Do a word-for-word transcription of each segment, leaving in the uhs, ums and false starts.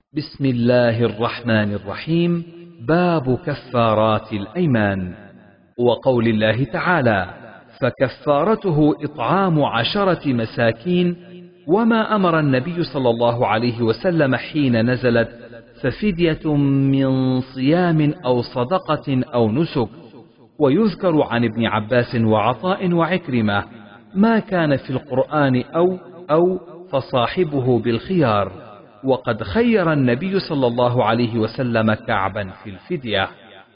بسم الله الرحمن الرحيم. باب كفارات الأيمان. وقول الله تعالى: فكفارته إطعام عشرة مساكين. وما أمر النبي صلى الله عليه وسلم حين نزلت: ففدية من صيام أو صدقة أو نسك. ويذكر عن ابن عباس وعطاء وعكرمة: ما كان في القرآن أو أو فصاحبه بالخيار. وقد خير النبي صلى الله عليه وسلم كعبا في الفدية.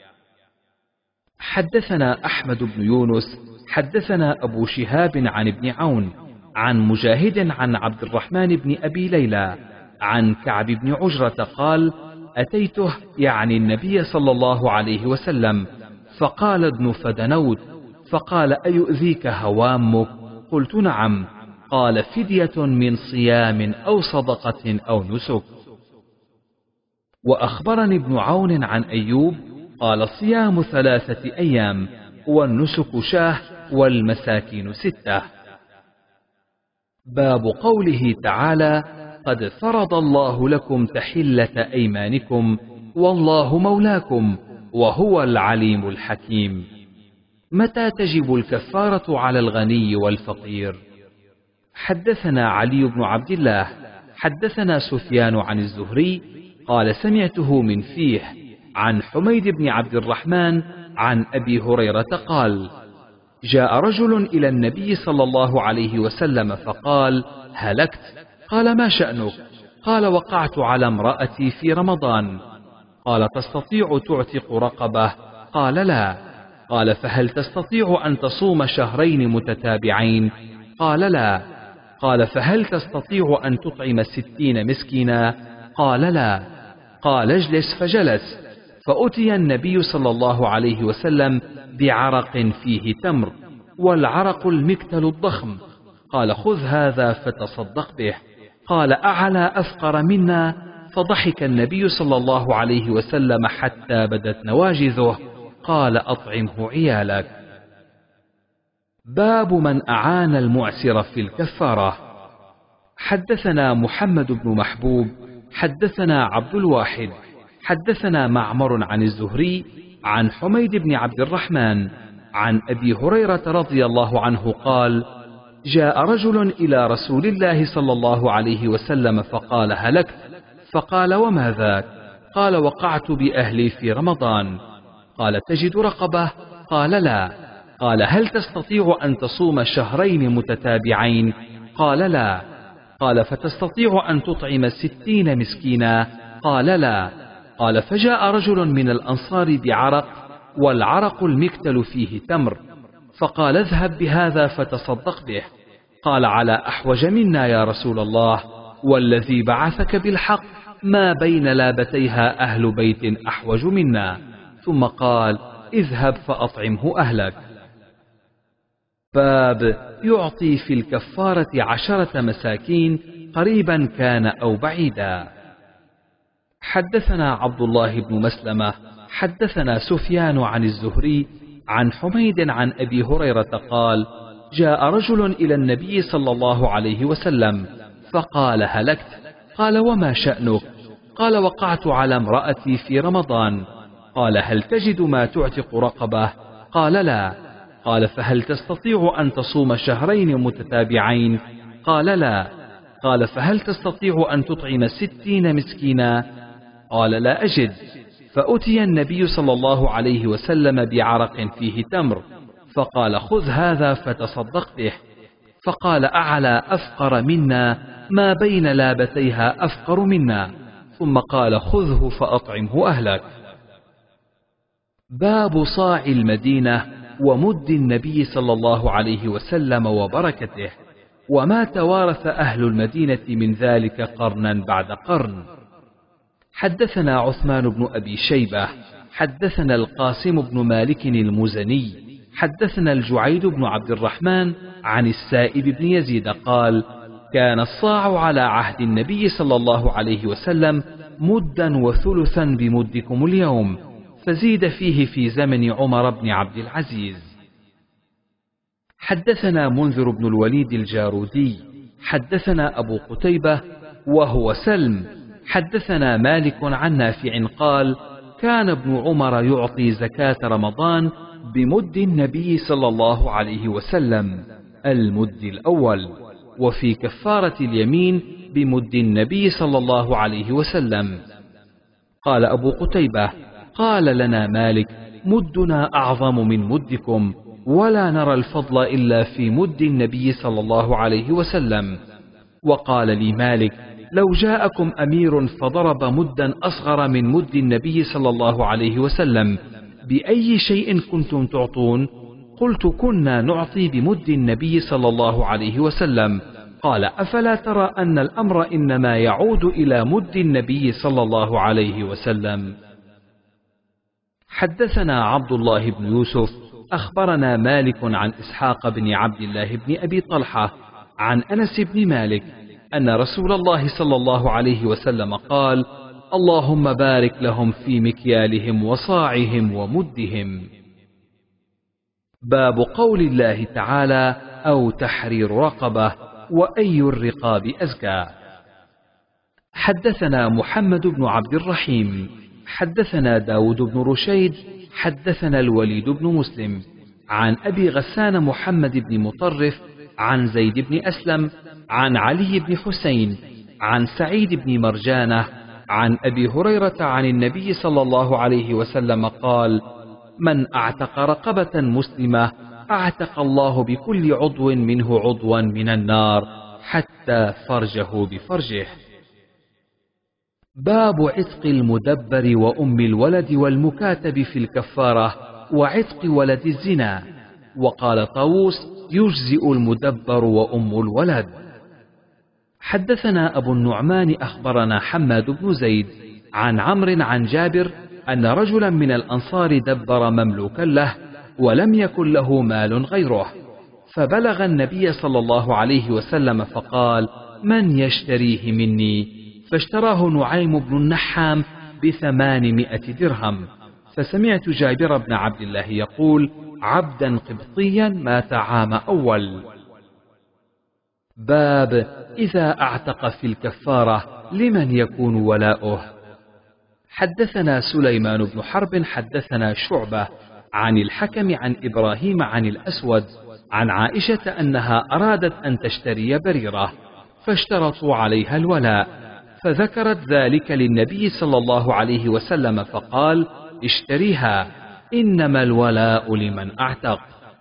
حدثنا أحمد بن يونس حدثنا أبو شهاب عن ابن عون عن مجاهد عن عبد الرحمن بن أبي ليلى عن كعب بن عجرة قال: أتيته يعني النبي صلى الله عليه وسلم فقال: ادن فدنوت. فقال: أيؤذيك هوامك؟ قلت: نعم. قال: فدية من صيام أو صدقة أو نسك. وأخبرني ابن عون عن أيوب قال: صيام ثلاثة أيام، والنسك شاه، والمساكين ستة. باب قوله تعالى: قد فرض الله لكم تحلة أيمانكم والله مولاكم وهو العليم الحكيم. متى تجب الكفارة على الغني والفقير؟ حدثنا علي بن عبد الله حدثنا سفيان عن الزهري قال: سمعته من فيه عن حميد بن عبد الرحمن عن أبي هريرة قال: جاء رجل إلى النبي صلى الله عليه وسلم فقال: هلكت. قال: ما شأنك؟ قال: وقعت على امرأتي في رمضان. قال: تستطيع تعتق رقبة؟ قال: لا. قال: فهل تستطيع أن تصوم شهرين متتابعين؟ قال: لا. قال: فهل تستطيع أن تطعم ستين مسكينا؟ قال: لا. قال: اجلس. فجلس. فأتي النبي صلى الله عليه وسلم بعرق فيه تمر، والعرق المكتل الضخم. قال: خذ هذا فتصدق به. قال: أعلى أفقر منا؟ فضحك النبي صلى الله عليه وسلم حتى بدت نواجذه. قال: أطعمه عيالك. باب من أعان المعسر في الكفارة. حدثنا محمد بن محبوب حدثنا عبد الواحد حدثنا معمر عن الزهري عن حميد بن عبد الرحمن عن أبي هريرة رضي الله عنه قال: جاء رجل إلى رسول الله صلى الله عليه وسلم فقال: هلكت. فقال: وما ذاك؟ قال: وقعت بأهلي في رمضان. قال: تجد رقبة؟ قال: لا. قال: هل تستطيع أن تصوم شهرين متتابعين؟ قال: لا. قال: فتستطيع أن تطعم ستين مسكينا؟ قال: لا. قال: فجاء رجل من الأنصار بعرق، والعرق المكتل فيه تمر، فقال: اذهب بهذا فتصدق به. قال: على أحوج منا يا رسول الله، والذي بعثك بالحق ما بين لابتيها أهل بيت أحوج منا. ثم قال: اذهب فأطعمه أهلك. باب يعطي في الكفارة عشرة مساكين قريبا كان أو بعيدا. حدثنا عبد الله بن مسلمة حدثنا سفيان عن الزهري عن حميد عن أبي هريرة قال: جاء رجل إلى النبي صلى الله عليه وسلم فقال: هلكت. قال: وما شأنك؟ قال: وقعت على امرأتي في رمضان. قال: هل تجد ما تعتق رقبة؟ قال: لا. قال: فهل تستطيع أن تصوم شهرين متتابعين؟ قال: لا. قال: فهل تستطيع أن تطعم ستين مسكينا؟ قال: لا أجد. فأتي النبي صلى الله عليه وسلم بعرق فيه تمر، فقال: خذ هذا فتصدق به. فقال: أعلى أفقر منا ما بين لابتيها أفقر منا. ثم قال: خذه فأطعمه أهلك. باب صاع المدينة ومد النبي صلى الله عليه وسلم وبركته، وما توارث أهل المدينة من ذلك قرنا بعد قرن. حدثنا عثمان بن أبي شيبة حدثنا القاسم بن مالك المزني حدثنا الجعيد بن عبد الرحمن عن السائب بن يزيد قال: كان الصاع على عهد النبي صلى الله عليه وسلم مدا وثلثا بمدكم اليوم، فزيد فيه في زمن عمر بن عبد العزيز. حدثنا منذر بن الوليد الجارودي حدثنا أبو قتيبة وهو سلم حدثنا مالك عن نافع قال: كان ابن عمر يعطي زكاة رمضان بمد النبي صلى الله عليه وسلم، المد الأول، وفي كفارة اليمين بمد النبي صلى الله عليه وسلم. قال أبو قتيبة: قال لنا مالك: مدنا أعظم من مدكم، ولا نرى الفضل إلا في مد النبي صلى الله عليه وسلم. وقال لي مالك: لو جاءكم أمير فضرب مدا أصغر من مد النبي صلى الله عليه وسلم بأي شيء كنتم تعطون؟ قلت: كنا نعطي بمد النبي صلى الله عليه وسلم. قال: أفلا ترى أن الأمر إنما يعود إلى مد النبي صلى الله عليه وسلم؟ حدثنا عبد الله بن يوسف أخبرنا مالك عن إسحاق بن عبد الله بن أبي طلحة عن أنس بن مالك أن رسول الله صلى الله عليه وسلم قال: اللهم بارك لهم في مكيالهم وصاعهم ومدهم. باب قول الله تعالى: أو تحرير رقبة، وأي الرقاب أزكى. حدثنا محمد بن عبد الرحيم حدثنا داود بن رشيد حدثنا الوليد بن مسلم عن أبي غسان محمد بن مطرف عن زيد بن أسلم عن علي بن حسين عن سعيد بن مرجانة عن أبي هريرة عن النبي صلى الله عليه وسلم قال: من أعتق رقبة مسلمة أعتق الله بكل عضو منه عضوا من النار حتى فرجه بفرجه. باب عتق المدبر وأم الولد والمكاتب في الكفارة وعتق ولد الزنا. وقال طاووس: يجزئ المدبر وأم الولد. حدثنا أبو النعمان أخبرنا حماد بن زيد عن عمرو عن جابر أن رجلا من الأنصار دبر مملوكا له ولم يكن له مال غيره، فبلغ النبي صلى الله عليه وسلم فقال: من يشتريه مني؟ فاشتراه نعيم بن النحام بثمانمائة درهم. فسمعت جابر بن عبد الله يقول: عبدا قبطيا مات عام أول. باب إذا أعتق في الكفارة لمن يكون ولاؤه. حدثنا سليمان بن حرب حدثنا شعبة عن الحكم عن إبراهيم عن الأسود عن عائشة أنها أرادت أن تشتري بريرة فاشترطوا عليها الولاء، فذكرت ذلك للنبي صلى الله عليه وسلم فقال: اشتريها، إنما الولاء لمن أعتق.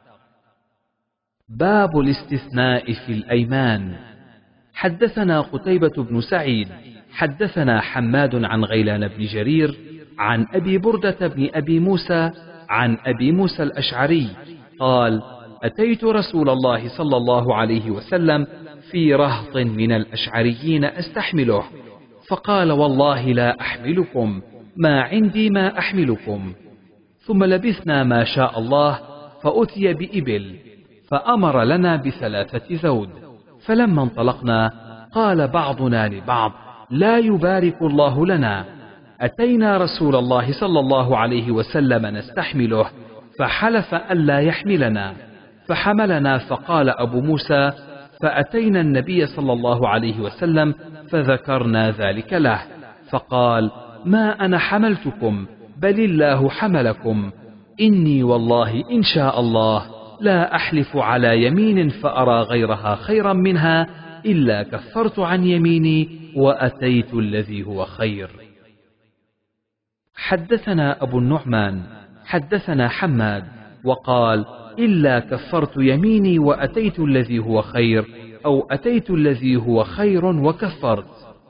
باب الاستثناء في الأيمان. حدثنا قتيبة بن سعيد حدثنا حماد عن غيلان بن جرير عن أبي بردة بن أبي موسى عن أبي موسى الأشعري قال: أتيت رسول الله صلى الله عليه وسلم في رهط من الأشعريين أستحمله، فقال: والله لا أحملكم، ما عندي ما أحملكم. ثم لبثنا ما شاء الله، فأتي بإبل، فأمر لنا بثلاثة ذود. فلما انطلقنا قال بعضنا لبعض: لا يبارك الله لنا. أتينا رسول الله صلى الله عليه وسلم نستحمله، فحلف ألا يحملنا، فحملنا. فقال أبو موسى: فأتينا النبي صلى الله عليه وسلم فذكرنا ذلك له، فقال: ما أنا حملتكم، بل الله حملكم. إني والله إن شاء الله لا أحلف على يمين فأرى غيرها خيرا منها إلا كفرت عن يميني وأتيت الذي هو خير. حدثنا أبو النعمان حدثنا حماد وقال: إلا كفرت يميني وأتيت الذي هو خير، أو أتيت الذي هو خير وكفرت.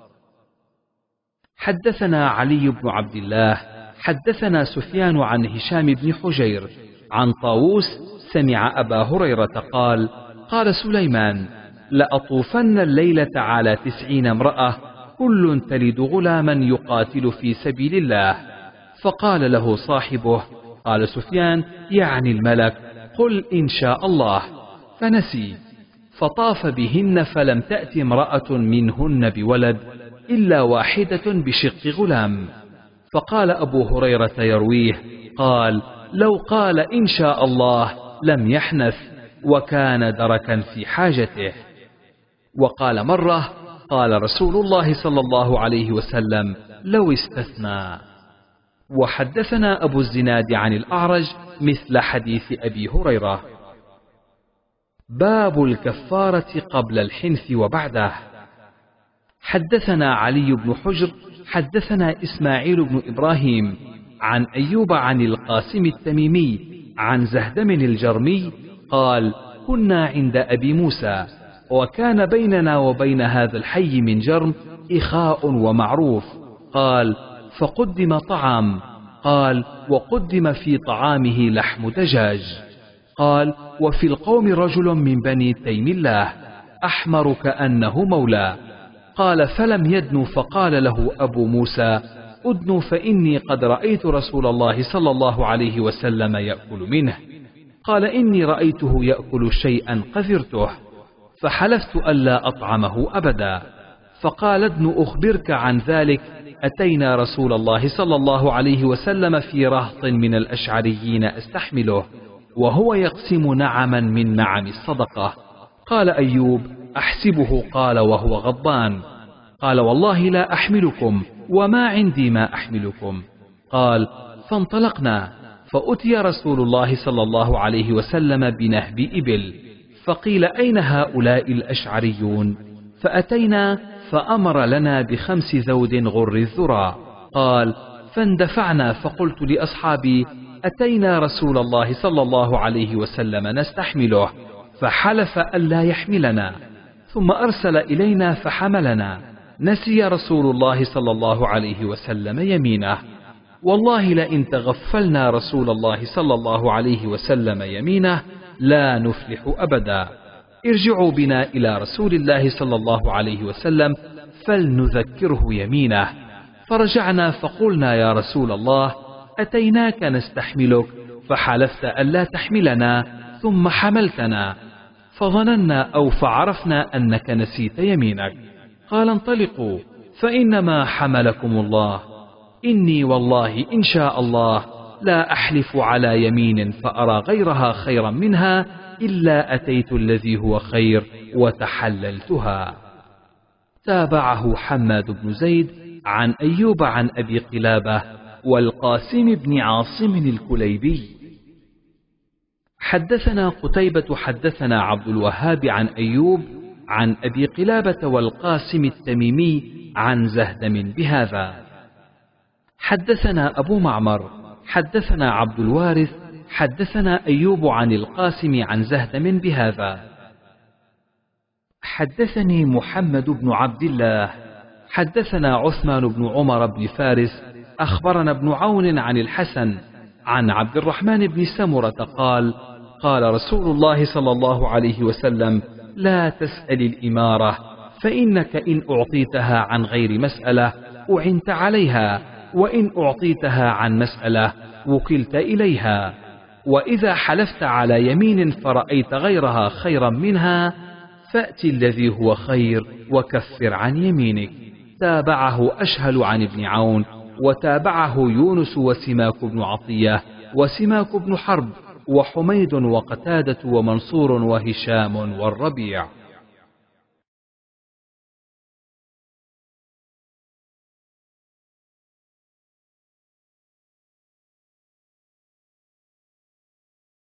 حدثنا علي بن عبد الله حدثنا سفيان عن هشام بن حجير عن طاووس سمع أبا هريرة قال: قال سليمان: لأطوفن الليلة على تسعين امرأة كل تلد غلاما يقاتل في سبيل الله. فقال له صاحبه: قال سفيان يعني الملك: قل إن شاء الله. فنسي، فطاف بهن فلم تأت امرأة منهن بولد إلا واحدة بشق غلام. فقال أبو هريرة يرويه قال: لو قال إن شاء الله لم يحنث، وكان دركا في حاجته. وقال مرة: قال رسول الله صلى الله عليه وسلم: لو استثنى. وحدثنا أبو الزناد عن الأعرج مثل حديث أبي هريرة. باب الكفارة قبل الحنث وبعده. حدثنا علي بن حجر حدثنا إسماعيل بن إبراهيم عن أيوب عن القاسم التميمي عن زهدم الجرمي قال: كنا عند أبي موسى، وكان بيننا وبين هذا الحي من جرم إخاء ومعروف. قال: فقدم طعام. قال: وقدم في طعامه لحم دجاج. قال: وفي القوم رجل من بني تيم الله أحمر كأنه مولى. قال: فلم يدن، فقال له أبو موسى: أدن، فإني قد رأيت رسول الله صلى الله عليه وسلم يأكل منه. قال: إني رأيته يأكل شيئا قذرته، فحلفت ألا أطعمه أبدا. فقال: ادن أخبرك عن ذلك، أتينا رسول الله صلى الله عليه وسلم في رهط من الأشعريين أستحمله، وهو يقسم نعما من نعم الصدقة. قال أيوب: أحسبه قال وهو غضبان. قال: والله لا أحملكم، وما عندي ما أحملكم. قال: فانطلقنا، فأتي رسول الله صلى الله عليه وسلم بنهب إبل، فقيل: أين هؤلاء الأشعريون؟ فأتينا، فأمر لنا بخمس ذود غر الذرى. قال: فاندفعنا، فقلت لأصحابي: أتينا رسول الله صلى الله عليه وسلم نستحمله، فحلف ألا يحملنا، ثم أرسل إلينا فحملنا. نسي رسول الله صلى الله عليه وسلم يمينه. والله لئن تغفلنا رسول الله صلى الله عليه وسلم يمينه لا نفلح أبدا. ارجعوا بنا إلى رسول الله صلى الله عليه وسلم فلنذكره يمينه. فرجعنا فقلنا: يا رسول الله، أتيناك نستحملك، فحلفت ألا تحملنا ثم حملتنا، فظننا أو فعرفنا أنك نسيت يمينك. قال: انطلقوا، فإنما حملكم الله. إني والله إن شاء الله لا أحلف على يمين فأرى غيرها خيرا منها إلا أتيت الذي هو خير وتحللتها. تابعه حماد بن زيد عن أيوب عن أبي قلابة والقاسم بن عاصم الكليبي. حدثنا قتيبة حدثنا عبد الوهاب عن أيوب عن أبي قلابة والقاسم التميمي عن زهدم بهذا. حدثنا أبو معمر حدثنا عبد الوارث حدثنا أيوب عن القاسم عن زهدم بهذا. حدثني محمد بن عبد الله حدثنا عثمان بن عمر بن فارس أخبرنا ابن عون عن الحسن عن عبد الرحمن بن سمرة قال: قال رسول الله صلى الله عليه وسلم: لا تسأل الإمارة، فإنك إن أعطيتها عن غير مسألة أعنت عليها، وإن أعطيتها عن مسألة وكلت إليها. وإذا حلفت على يمين فرأيت غيرها خيرا منها فأت الذي هو خير وكفر عن يمينك. تابعه أشهل عن ابن عون، وتابعه يونس وسماك بن عطية وسماك بن حرب وحميد وقتادة ومنصور وهشام والربيع.